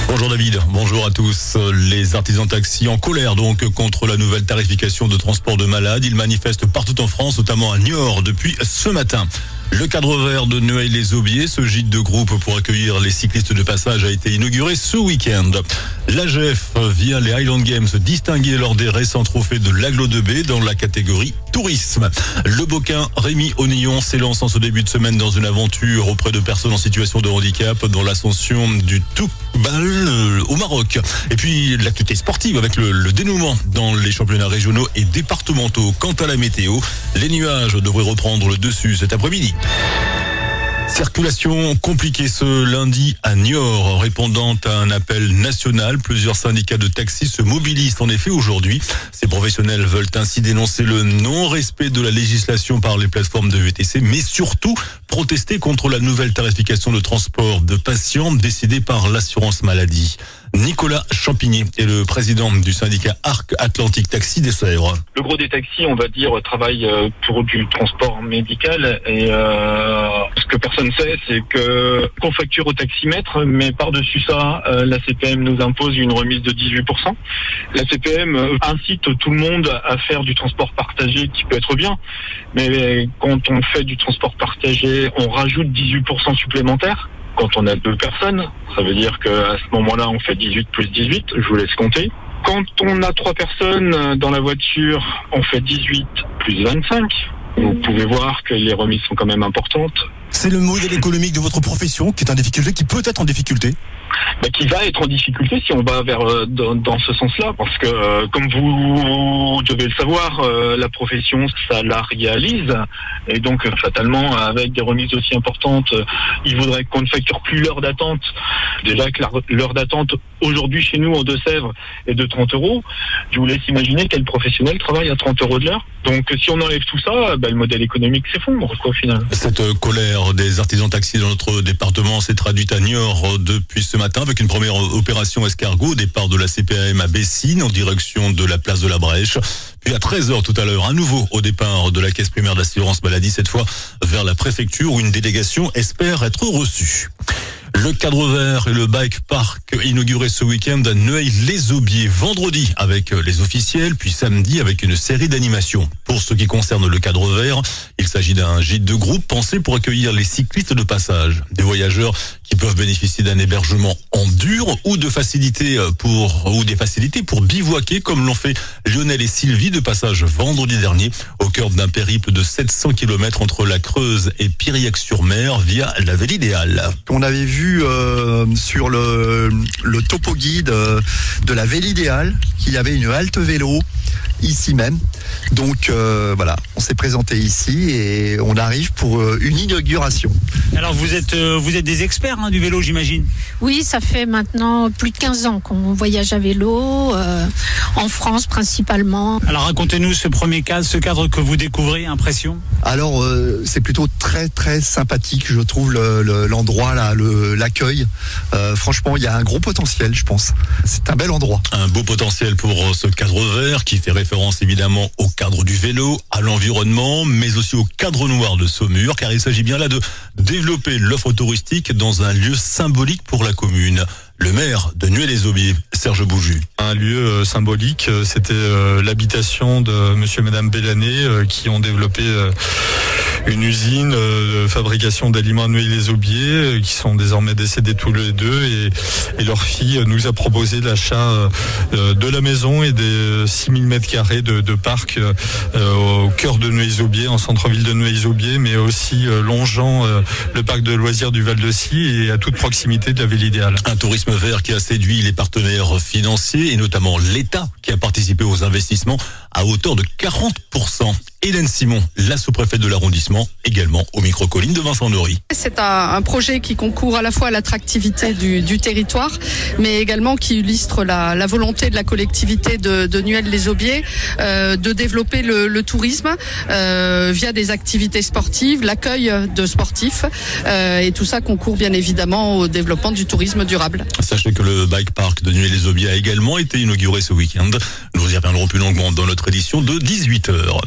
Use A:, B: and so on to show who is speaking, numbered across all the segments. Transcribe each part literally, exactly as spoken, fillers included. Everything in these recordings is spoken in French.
A: Bonjour David, bonjour à tous. Les artisans taxis en colère donc contre la nouvelle tarification de transport de malades. Ils manifestent partout en France, notamment à Niort depuis ce matin. Le cadre vert de Noailles-les-Aubiers, ce gîte de groupe pour accueillir les cyclistes de passage, a été inauguré ce week-end. L'A G F vient les Highland Games distinguer lors des récents trophées de l'Aglo deux B dans la catégorie tourisme. Le Boquin Rémi Onillon s'élance en ce début de semaine dans une aventure auprès de personnes en situation de handicap dans l'ascension du Toubal au Maroc. Et puis l'actualité sportive avec le, le dénouement dans les championnats régionaux et départementaux. Quant à la météo, les nuages devraient reprendre le dessus cet après-midi. Circulation compliquée ce lundi à Niort. Répondant à un appel national, plusieurs syndicats de taxis se mobilisent en effet aujourd'hui. Ces professionnels veulent ainsi dénoncer le non-respect de la législation par les plateformes de V T C, mais surtout protester contre la nouvelle tarification de transport de patients décidée par l'assurance maladie. Nicolas Champigny est le président du syndicat Arc Atlantique Taxi des Sèvres.
B: Le gros des taxis, on va dire, travaille pour du transport médical et euh, ce que personne sait, c'est que qu'on facture au taximètre, mais par-dessus ça, euh, la C P M nous impose une remise de dix-huit pour cent. La C P M incite tout le monde à faire du transport partagé qui peut être bien, mais quand on fait du transport partagé, on rajoute dix-huit pour cent supplémentaires. Quand on a deux personnes, ça veut dire qu'à ce moment-là, on fait dix-huit plus dix-huit, je vous laisse compter. Quand on a trois personnes dans la voiture, on fait dix-huit plus vingt-cinq. Vous pouvez voir que les remises sont quand même importantes.
C: C'est le modèle économique de votre profession qui est en difficulté, qui peut être en difficulté
B: bah, qui va être en difficulté si on va vers euh, dans, dans ce sens-là, parce que euh, comme vous devez le savoir, euh, la profession salarialise, et donc euh, fatalement avec des remises aussi importantes, euh, il faudrait qu'on ne facture plus l'heure d'attente. Déjà que la, l'heure d'attente aujourd'hui chez nous en Deux-Sèvres est de trente euros, je vous laisse imaginer quel professionnel travaille à trente euros de l'heure. Donc si on enlève tout ça, bah, le modèle économique s'effondre quoi, au final.
A: Cette euh, colère des artisans taxis dans notre département s'est traduite à Niort depuis ce matin avec une première opération escargot au départ de la C P A M à Bessines en direction de la place de la Brèche. Puis à treize heures tout à l'heure, à nouveau au départ de la caisse primaire d'assurance maladie, cette fois vers la préfecture où une délégation espère être reçue. Le cadre vert et le bike park inauguré ce week-end à Noailles-les-Aubiers vendredi avec les officiels, puis samedi avec une série d'animations. Pour ce qui concerne le cadre vert, il s'agit d'un gîte de groupe pensé pour accueillir les cyclistes de passage, des voyageurs qui peuvent bénéficier d'un hébergement en dur ou de facilités pour ou des facilités pour bivouaquer comme l'ont fait Lionel et Sylvie de passage vendredi dernier au cœur d'un périple de sept cents kilomètres entre la Creuse et Piriac-sur-Mer via la Vélidéale.
D: On avait vu euh, sur le, le topo guide euh, de la Vélidéale qu'il y avait une halte vélo ici même. Donc euh, voilà, on s'est présenté ici et on arrive pour euh, une inauguration.
E: Alors vous êtes euh, vous êtes des experts hein, du vélo, j'imagine.
F: Oui, ça fait maintenant plus de quinze ans qu'on voyage à vélo, euh, en France principalement.
E: Alors racontez-nous ce premier cadre, ce cadre que vous découvrez, impression.
D: Alors euh, c'est plutôt très très sympathique, je trouve le, le, l'endroit là, le, l'accueil. Euh, franchement, il y a un gros potentiel, je pense. C'est un bel endroit.
A: Un beau potentiel pour ce cadre vert qui fait référence évidemment au cadre du vélo, à l'environnement, mais aussi au cadre noir de Saumur, car il s'agit bien là de développer l'offre touristique dans un lieu symbolique pour la commune. Le maire de Nueil-les-Aubiers, Serge Bouju.
G: Un lieu euh, symbolique, euh, c'était euh, l'habitation de monsieur et madame Bellanet euh, qui ont développé euh, une usine euh, de fabrication d'aliments à Nueil-les-Aubiers euh, qui sont désormais décédés tous les deux et, et leur fille nous a proposé l'achat euh, de la maison et des six mille mètres carrés de, de parc euh, au cœur de Nueil-les-Aubiers, en centre-ville de Nueil-les-Aubiers, mais aussi euh, longeant euh, le parc de loisirs du Val-de-Scie et à toute proximité de la Vélidéale.
A: Un tourisme vert qui a séduit les partenaires financiers et notamment l'État qui a participé aux investissements à hauteur de quarante pour cent. Hélène Simon, la sous-préfète de l'arrondissement, également au micro-colline de Vincent Nory.
H: C'est un, un projet qui concourt à la fois à l'attractivité du, du territoire, mais également qui illustre la, la volonté de la collectivité de, de Nueil-les-Aubiers euh, de développer le, le tourisme euh, via des activités sportives, l'accueil de sportifs, euh, et tout ça concourt bien évidemment au développement du tourisme durable.
A: Sachez que le bike park de Nueil-les-Aubiers a également été inauguré ce week-end. Nous y reviendrons plus longuement dans notre édition de dix-huit heures.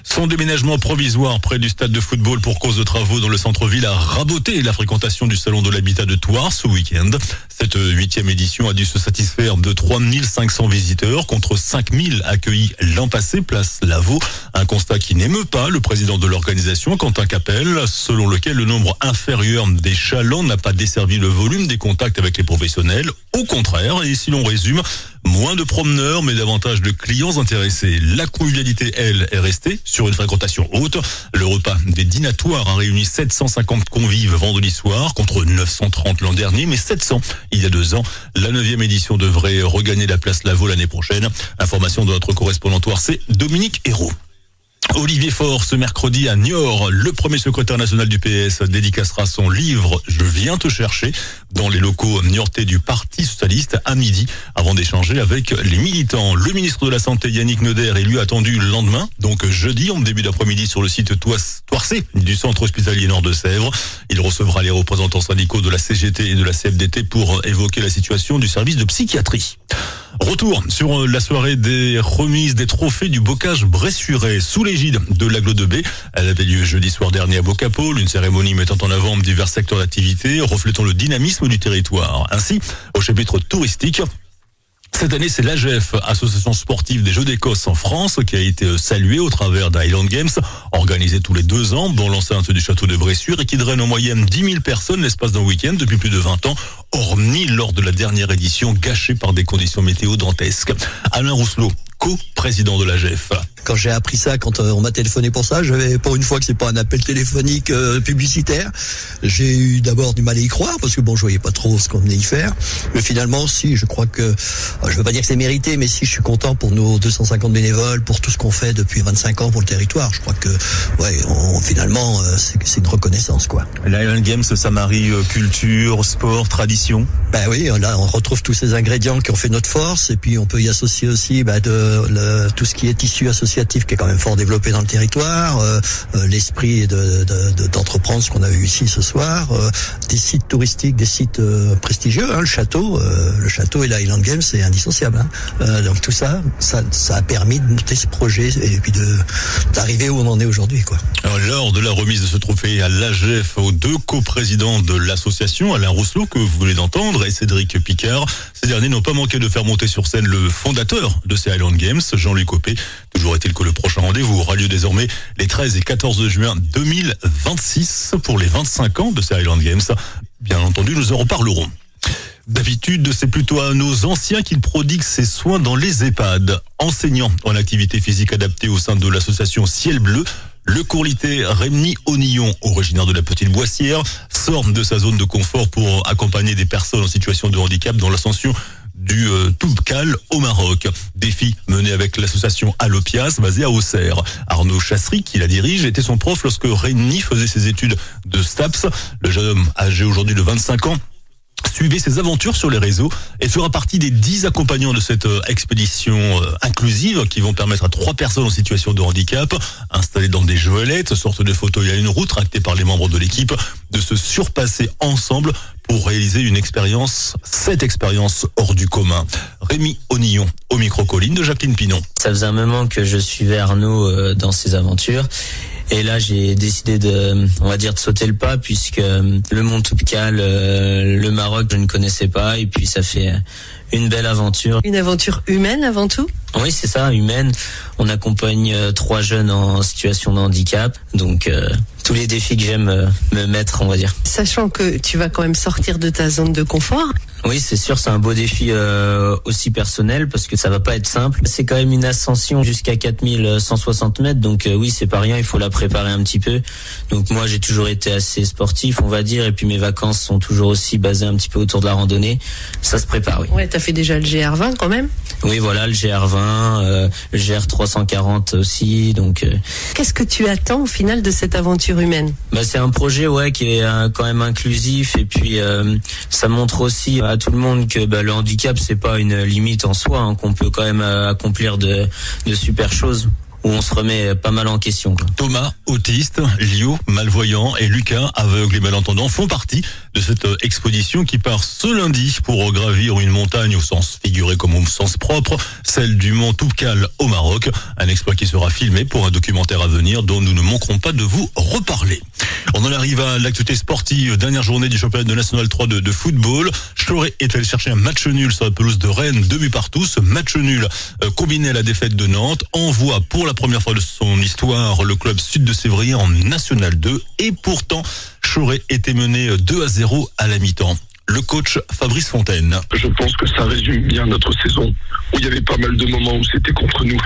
A: Son déménagement provisoire près du stade de football pour cause de travaux dans le centre-ville a raboté la fréquentation du salon de l'habitat de Thouars ce week-end. Cette huitième édition a dû se satisfaire de trois mille cinq cents visiteurs contre cinq mille accueillis l'an passé, place Lavaux. Un constat qui n'émeut pas le président de l'organisation, Quentin Capel, selon lequel le nombre inférieur des chalands n'a pas desservi le volume des contacts avec les professionnels. Au contraire, et si l'on résume, moins de promeneurs, mais davantage de clients intéressés. La convivialité, elle, est restée sur une fréquentation haute. Le repas des dînatoires a réuni sept cent cinquante convives vendredi soir, contre neuf cent trente l'an dernier, mais sept cents il y a deux ans. La neuvième édition devrait regagner la place Lavaux l'année prochaine. Information de notre correspondant c'est Dominique Hérault. Olivier Faure, ce mercredi à Niort, le premier secrétaire national du P S dédicacera son livre « Je viens te chercher » dans les locaux niortais du Parti socialiste à midi, avant d'échanger avec les militants. Le ministre de la Santé, Yannick Neuder, est lui attendu le lendemain, donc jeudi, en début d'après-midi, sur le site Toircé du centre hospitalier Nord de Sèvres. Il recevra les représentants syndicaux de la C G T et de la C F D T pour évoquer la situation du service de psychiatrie. Retour sur la soirée des remises des trophées du bocage bressurais sous l'égide de l'Aglo de B. Elle avait lieu jeudi soir dernier à Bocapole, une cérémonie mettant en avant divers secteurs d'activité, reflétant le dynamisme du territoire. Ainsi, au chapitre touristique, cette année, c'est l'A G F, Association sportive des Jeux d'Écosse en France, qui a été saluée au travers d'Highland Games, organisé tous les deux ans dans l'enceinte du château de Bressuire et qui draine en moyenne dix mille personnes l'espace d'un week-end depuis plus de vingt ans, hormis lors de la dernière édition gâchée par des conditions météo dantesques. Alain Rousselot, co-président de l'A G F.
I: Quand j'ai appris ça, quand on m'a téléphoné pour ça, j'avais pour une fois que c'est pas un appel téléphonique euh, publicitaire. J'ai eu d'abord du mal à y croire parce que bon, je voyais pas trop ce qu'on venait y faire. Mais finalement, si, je crois que, je veux pas dire que c'est mérité, mais si, je suis content pour nos deux cent cinquante bénévoles, pour tout ce qu'on fait depuis vingt-cinq ans pour le territoire. Je crois que, ouais, on, finalement, euh, c'est, c'est une reconnaissance, quoi.
C: L'Highland Games, ça marie euh, culture, sport, tradition.
I: Ben oui, là, on retrouve tous ces ingrédients qui ont fait notre force, et puis on peut y associer aussi, bah, de le, tout ce qui est tissu associatif qui est quand même fort développé dans le territoire, euh, euh, l'esprit de, de, de, d'entreprendre ce qu'on a eu ici ce soir, euh, des sites touristiques, des sites euh, prestigieux, hein, le château, euh, le château et la Highland Games, c'est indissociable. Hein. Euh, donc tout ça, ça, ça a permis de monter ce projet et puis de d'arriver où on en est aujourd'hui, quoi.
A: Alors, lors de la remise de ce trophée à l'A G F aux deux coprésidents de l'association, Alain Rousselot, que vous venez d'entendre, et Cédric Picard, ces derniers n'ont pas manqué de faire monter sur scène le fondateur de ces Highland Games, Jean-Louis Copé. Toujours est-il que le prochain rendez-vous aura lieu désormais les treize et quatorze juin deux mille vingt-six pour les vingt-cinq ans de ces Highland Games. Bien entendu, nous en reparlerons. D'habitude, c'est plutôt à nos anciens qu'il prodigue ses soins dans les EHPAD. Enseignant en activité physique adaptée au sein de l'association Ciel Bleu, le courlité Rémi Onillon, originaire de la Petite Boissière, sort de sa zone de confort pour accompagner des personnes en situation de handicap dans l'ascension du euh, Toubkal au Maroc. Défi mené avec l'association Allopias basée à Auxerre. Arnaud Chassery, qui la dirige, était son prof lorsque Rémi faisait ses études de STAPS. Le jeune homme, âgé aujourd'hui de vingt-cinq ans, suivez ses aventures sur les réseaux et fera partie des dix accompagnants de cette euh, expédition euh, inclusive qui vont permettre à trois personnes en situation de handicap, installées dans des joëlettes, sorte de fauteuil à une roue tractée par les membres de l'équipe, de se surpasser ensemble pour réaliser une expérience, cette expérience hors du commun. Rémi Onillon, au micro-colline de Jacqueline Pinon.
J: Ça faisait un moment que je suivais Arnaud euh, dans ses aventures. Et là, j'ai décidé de, on va dire, de sauter le pas puisque le Mont Toubkal, euh, le Maroc, je ne connaissais pas. Et puis, ça fait une belle aventure.
K: Une aventure humaine avant tout ?
J: Oui, c'est ça, humaine. On accompagne euh, trois jeunes en situation de handicap. Donc, euh, tous les défis que j'aime euh, me mettre, on va dire.
K: Sachant que tu vas quand même sortir de ta zone de confort.
J: Oui, c'est sûr, c'est un beau défi euh, aussi personnel parce que ça va pas être simple. C'est quand même une ascension jusqu'à quatre mille cent soixante mètres, donc euh, oui, c'est pas rien, il faut la préparer un petit peu. Donc moi, j'ai toujours été assez sportif, on va dire, et puis mes vacances sont toujours aussi basées un petit peu autour de la randonnée. Ça se prépare, oui.
K: Ouais, t'as fait déjà le G R vingt quand même ?
J: Oui, voilà, le G R vingt, euh, le G R trois cent quarante aussi, donc... Euh...
K: Qu'est-ce que tu attends au final de cette aventure humaine ?
J: Bah, c'est un projet, ouais, qui est euh, quand même inclusif, et puis euh, ça montre aussi à tout le monde que bah, le handicap, c'est pas une limite en soi, hein, qu'on peut quand même euh, accomplir de, de super choses, où on se remet pas mal en question, quoi.
A: Thomas, autiste, Lio, malvoyant, et Lucas, aveugle et malentendant, font partie de cette expédition qui part ce lundi pour gravir une montagne au sens figuré comme au sens propre, celle du mont Toubkal au Maroc. Un exploit qui sera filmé pour un documentaire à venir dont nous ne manquerons pas de vous reparler. On en arrive à l'actualité sportive. Dernière journée du championnat de National trois de, de football. Choret est allé chercher un match nul sur la pelouse de Rennes, deux buts partout. Ce match nul euh, combiné à la défaite de Nantes envoie pour la première fois de son histoire le club sud de Sévrier en National deux. Et pourtant, Choret était mené deux à zéro à la mi-temps. Le coach Fabrice Fontaine.
L: Je pense que ça résume bien notre saison, où il y avait pas mal de moments où c'était contre nous.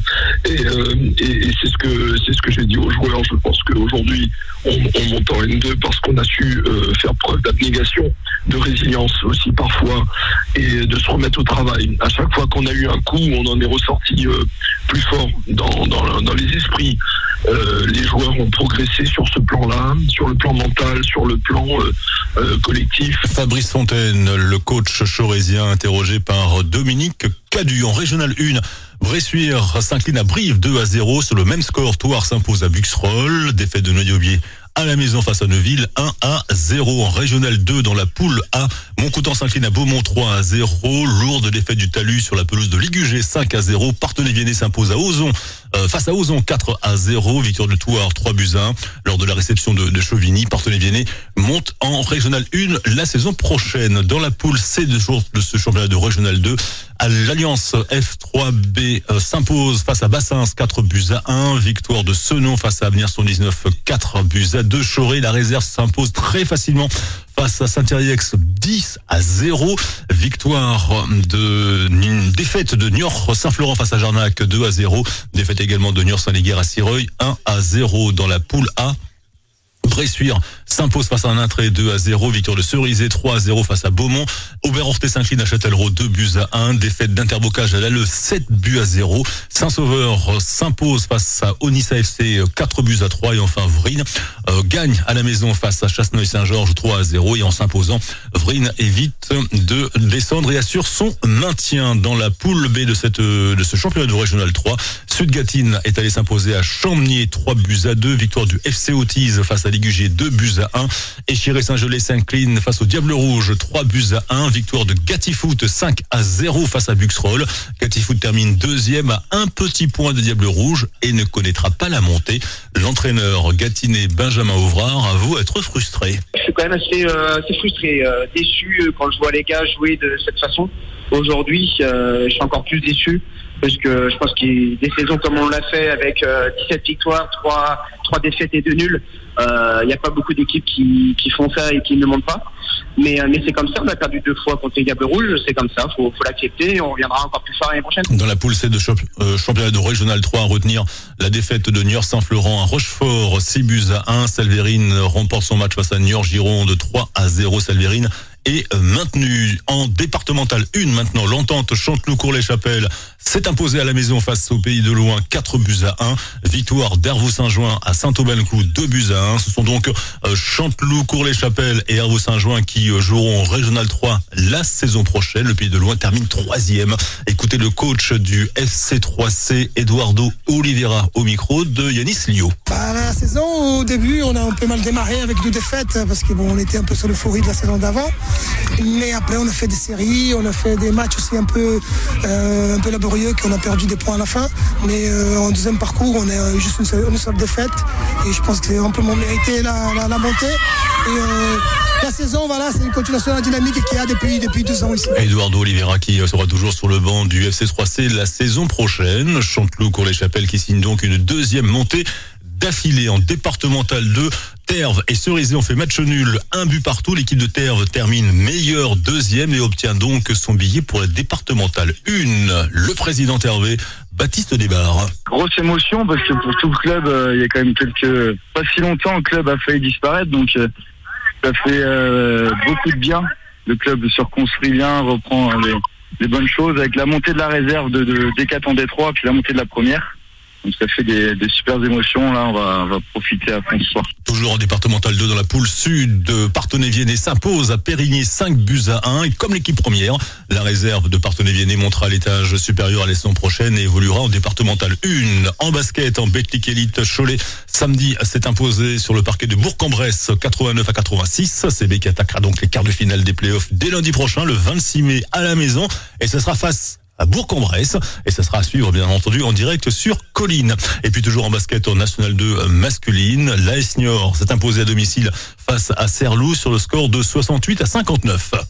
L: et, euh, et, et c'est ce que c'est ce que j'ai dit aux joueurs. Je pense qu'aujourd'hui, on, on monte en N deux parce qu'on a su euh, faire preuve d'abnégation, de résilience aussi parfois, et de se remettre au travail. À chaque fois qu'on a eu un coup, on en est ressorti euh, plus fort dans, dans, dans les esprits. Euh, les joueurs ont progressé sur ce plan-là, sur le plan mental, sur le plan euh, euh, collectif.
A: Fabrice Fontaine, le coach choraisien, interrogé par Dominique Cadu. En Régional un, Bressuire s'incline à Brive deux à zéro. Sur le même score, Thouars s'impose à Buxerolles. Défaite de Neuilly-Aubier à la maison face à Neuville, un à zéro. En Régional deux, dans la poule A, Montcoutan s'incline à Beaumont trois à zéro. Lourde défaite du Talus sur la pelouse de Ligugé cinq à zéro. Parthenay-Viennet s'impose à Ozon, euh, face à Ozon quatre à zéro. Victoire de Thouars trois buts à un. Lors de la réception de, de Chauvigny, Parthenay-Viennet monte en Régional un la saison prochaine. Dans la poule C de, jour de ce championnat de Régional deux, à l'Alliance F trois B euh, s'impose face à Bassins quatre buts à un. Victoire de Senon face à Avenir cent dix-neuf quatre buts à deux. Choret, la réserve s'impose très facilement face à Saint-Thierry-Ex dix à zéro. Victoire de une défaite de Niort Saint-Florent face à Jarnac deux à zéro. Défaite également de Niort Saint-Léguer à Sireuil un à zéro. Dans la poule A, Bressuire s'impose face à un Intré deux à zéro. Victoire de Cerizay trois à zéro face à Beaumont. Aubert-Orthez s'incline à Châtellerault deux buts à un. Défaite d'Interbocage à Lalleux sept buts à zéro. Saint-Sauveur s'impose face à Onissa F C quatre buts à trois. Et enfin Vrine euh, gagne à la maison face à Chasseneuil-Saint-Georges trois à zéro. Et en s'imposant, Vrine évite de descendre et assure son maintien. Dans la poule B de cette de ce championnat de Régional trois, Sud-Gatine est allé s'imposer à Champniers trois buts à deux. Victoire du F C Autise face à Ligugé deux buts à un. Échiré-Saint-Gelais s'incline face au Diable Rouge trois buts à un. Victoire de Gatifoot cinq à zéro face à Buxerolles. Gatifoot termine deuxième à un petit point de Diable Rouge et ne connaîtra pas la montée. L'entraîneur gatiné Benjamin Ouvrard avoue être frustré.
M: Je suis quand même assez, euh, assez frustré, euh, déçu quand je vois les gars jouer de cette façon. Aujourd'hui, euh, je suis encore plus déçu parce que je pense qu'il des saisons comme on l'a fait avec euh, dix-sept victoires, trois, trois défaites et deux nuls. Il euh, n'y a pas beaucoup d'équipes qui, qui font ça et qui ne montent pas. Mais, euh, mais c'est comme ça, on a perdu deux fois contre les Diables Rouges, c'est comme ça, faut, faut l'accepter et on reviendra encore plus fort l'année prochaine.
A: Dans la poule C de champ- euh, championnat de Régional trois, à retenir la défaite de Niort Saint-Florent à Rochefort, six buts à un. Salvérine remporte son match face à Niort Gironde trois à zéro. Salvérine est maintenu. En départemental un maintenant, l'entente Chanteloup-Cours-les-Chapelles s'est imposée à la maison face au Pays de Loin quatre buts à un. Victoire d'Hervaux-Saint-Join à Saint-Aubin-le-Cou deux buts à un. Ce sont donc euh, Chanteloup-Cours-les-Chapelles et Hervaux-Saint-Join qui euh, joueront en Régional trois la saison prochaine. Le Pays de Loin termine troisième. Écoutez le coach du F C trois C, Eduardo Oliveira, au micro de Yanis Lio.
N: Bah, la saison, au début, on a un peu mal démarré avec deux défaites parce que bon, on était un peu sur l'euphorie de la saison d'avant. Mais après, on a fait des séries, on a fait des matchs aussi un peu, euh, un peu laborieux, qu'on a perdu des points à la fin. Mais euh, en deuxième parcours, on est juste une seule, une seule défaite. Et je pense que c'est amplement mérité la, la, la montée. Et euh, la saison, voilà, c'est une continuation de la dynamique qu'il y a depuis, depuis deux ans ici.
A: Eduardo Oliveira qui sera toujours sur le banc du F C trois C la saison prochaine. Chanteloup-Cours-les-Chapelles qui signe donc une deuxième montée d'affilée en départemental deux. Terve et Cerizay ont fait match nul, un but partout. L'équipe de Terve termine meilleure deuxième et obtient donc son billet pour la départementale un. Le président Tervé, Baptiste Desbarres.
B: Grosse émotion parce que pour tout le club, euh, il y a quand même quelques... Pas si longtemps, le club a failli disparaître, donc euh, ça fait euh, beaucoup de bien. Le club se reconstruit bien, reprend les, les bonnes choses avec la montée de la réserve de, de, des quatre en D trois, puis la montée de la première.
O: Donc ça fait des, des super émotions. Là, on va, on va profiter à fond ce soir.
A: Toujours en départemental deux dans la poule sud, Parthenay-Viennet s'impose à Périgny cinq buts à un. Et comme l'équipe première, la réserve de Parthenay-Viennet montera à l'étage supérieur à la saison prochaine et évoluera en départemental un. En basket, en Betclic Elite, Cholet samedi s'est imposé sur le parquet de Bourg-en-Bresse quatre-vingt-neuf à quatre-vingt-six. C B qui attaquera donc les quarts de finale des playoffs dès lundi prochain, le vingt-six mai à la maison. Et ce sera face à Bourg-en-Bresse, et ça sera à suivre bien entendu en direct sur Colline. Et puis toujours en basket en National deux masculine, l'A S Niort s'est imposé à domicile face à Serlou sur le score de soixante-huit à cinquante-neuf.